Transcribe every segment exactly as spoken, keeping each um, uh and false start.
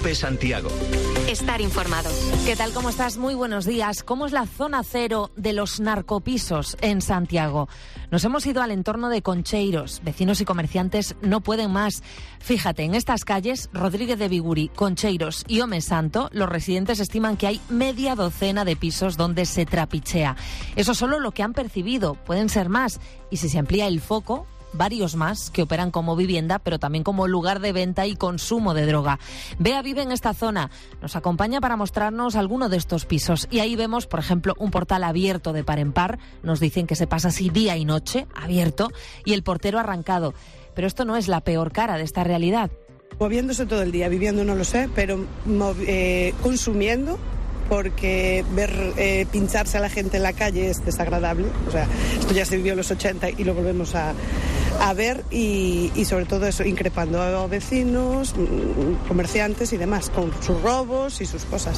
COPE Santiago. Estar informado. ¿Qué tal? ¿Cómo estás? Muy buenos días. ¿Cómo es la zona cero de los narcopisos en Santiago? Nos hemos ido al entorno de Concheiros. Vecinos y comerciantes no pueden más. Fíjate, en estas calles, Rodríguez de Biguri, Concheiros y Home Santo, los residentes estiman que hay media docena de pisos donde se trapichea. Eso es solo lo que han percibido. Pueden ser más. Y si se amplía el foco, varios más que operan como vivienda, pero también como lugar de venta y consumo de droga. Bea vive en esta zona. Nos acompaña para mostrarnos alguno de estos pisos. Y ahí vemos, por ejemplo, un portal abierto de par en par. Nos dicen que se pasa así día y noche, abierto, y el portero arrancado. Pero esto no es la peor cara de esta realidad. Moviéndose todo el día, viviendo no lo sé, pero eh, consumiendo, porque ver eh, pincharse a la gente en la calle es desagradable. O sea, esto ya se vivió en los ochenta y lo volvemos a, a ver y, y sobre todo eso, increpando a vecinos, comerciantes y demás, con sus robos y sus cosas.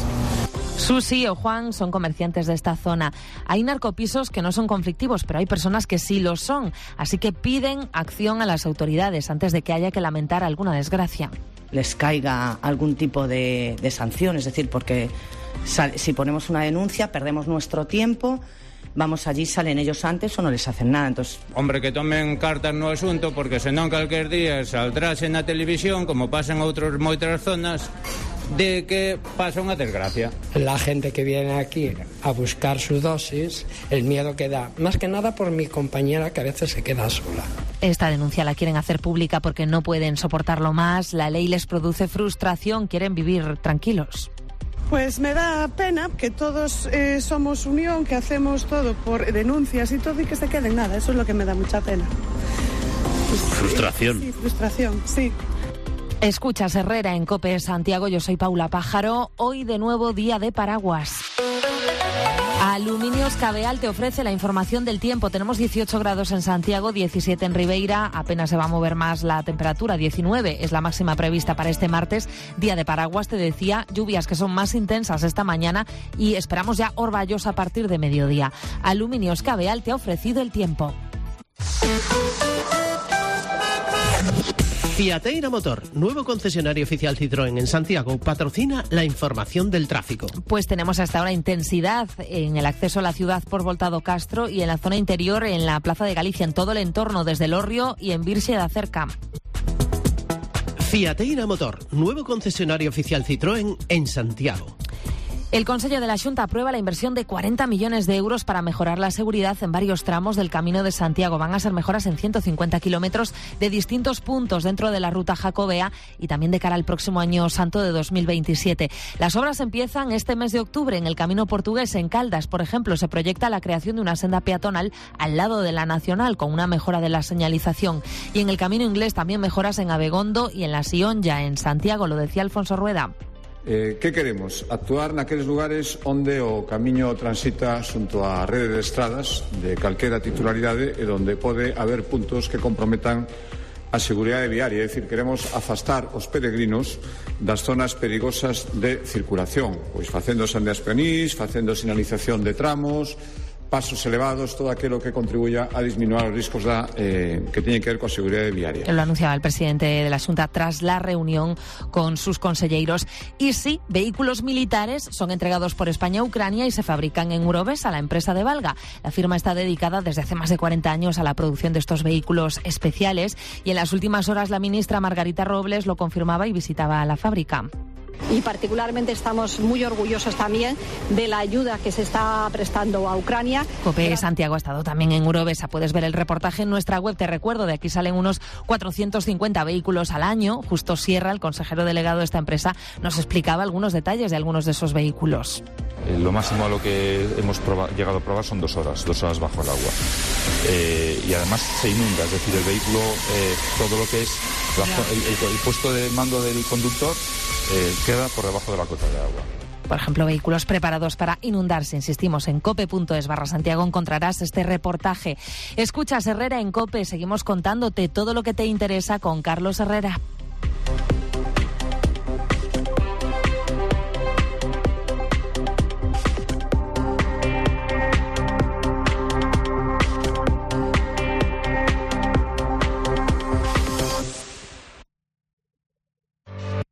Susi o Juan son comerciantes de esta zona. Hay narcopisos que no son conflictivos, pero hay personas que sí lo son. Así que piden acción a las autoridades antes de que haya que lamentar alguna desgracia. Les caiga algún tipo de, de sanción, es decir, porque si ponemos una denuncia perdemos nuestro tiempo, vamos allí, salen ellos antes o no les hacen nada. Entonces, hombre, que tomen cartas no asunto, porque senón calquer día saldrás en la televisión, como pasa en outros moitas zonas, de que pasa unha desgracia. La gente que viene aquí a buscar su dosis, el miedo que da, más que nada por mi compañera que a veces se queda sola. Esta denuncia la quieren hacer pública porque no pueden soportarlo más, la ley les produce frustración, quieren vivir tranquilos. Pues me da pena que todos eh, somos unión, que hacemos todo por denuncias y todo y que se quede en nada. Eso es lo que me da mucha pena. Pues, frustración. Sí, frustración, sí. Escuchas Herrera en COPE Santiago, yo soy Paula Pájaro. Hoy de nuevo día de paraguas. Aluminios Cabeal te ofrece la información del tiempo. Tenemos dieciocho grados en Santiago, diecisiete en Ribeira, apenas se va a mover más la temperatura, diecinueve es la máxima prevista para este martes, día de paraguas, te decía, lluvias que son más intensas esta mañana y esperamos ya orvallos a partir de mediodía. Aluminios Cabeal te ha ofrecido el tiempo. Fiateira Motor, nuevo concesionario oficial Citroën en Santiago, patrocina la información del tráfico. Pues tenemos hasta ahora intensidad en el acceso a la ciudad por Voltado Castro y en la zona interior, en la Plaza de Galicia, en todo el entorno, desde Lorrio y en Virxe de Acerca. Fiateira Motor, nuevo concesionario oficial Citroën en Santiago. El Consejo de la Xunta aprueba la inversión de cuarenta millones de euros para mejorar la seguridad en varios tramos del Camino de Santiago. Van a ser mejoras en ciento cincuenta kilómetros de distintos puntos dentro de la ruta jacobea y también de cara al próximo año santo de dos mil veintisiete. Las obras empiezan este mes de octubre en el Camino Portugués, en Caldas. Por ejemplo, se proyecta la creación de una senda peatonal al lado de la Nacional con una mejora de la señalización. Y en el Camino Inglés también mejoras en Abegondo y en la Sionlla, en Santiago, lo decía Alfonso Rueda. Eh, que queremos? Actuar naqueles lugares onde o camiño transita xunto á rede de estradas de calquera titularidade e onde pode haber puntos que comprometan a seguridade viaria, é dicir, queremos afastar os peregrinos das zonas perigosas de circulación, pois facendo sendas peonís, facendo sinalización de tramos, pasos elevados, todo aquello que contribuya a disminuir los riesgos da, eh, que tienen que ver con la seguridad viaria. Lo anunciaba el presidente de la Xunta tras la reunión con sus conselleiros. Y sí, vehículos militares son entregados por España a Ucrania y se fabrican en Eurovesa, la empresa de Valga. La firma está dedicada desde hace más de cuarenta años a la producción de estos vehículos especiales y en las últimas horas la ministra Margarita Robles lo confirmaba y visitaba la fábrica. Y particularmente estamos muy orgullosos también de la ayuda que se está prestando a Ucrania. COPE Santiago ha estado también en Eurovesa. Puedes ver el reportaje en nuestra web. Te recuerdo, de aquí salen unos cuatrocientos cincuenta vehículos al año. Justo Sierra, el consejero delegado de esta empresa, nos explicaba algunos detalles de algunos de esos vehículos. Eh, lo máximo a lo que hemos proba- llegado a probar son dos horas, dos horas bajo el agua. Eh, y además se inunda, es decir, el vehículo, eh, todo lo que es la, el, el, el puesto de mando del conductor eh, queda por debajo de la cota de agua. Por ejemplo, vehículos preparados para inundarse. Insistimos, en cope.es barra Santiago encontrarás este reportaje. Escuchas Herrera en COPE. Seguimos contándote todo lo que te interesa con Carlos Herrera.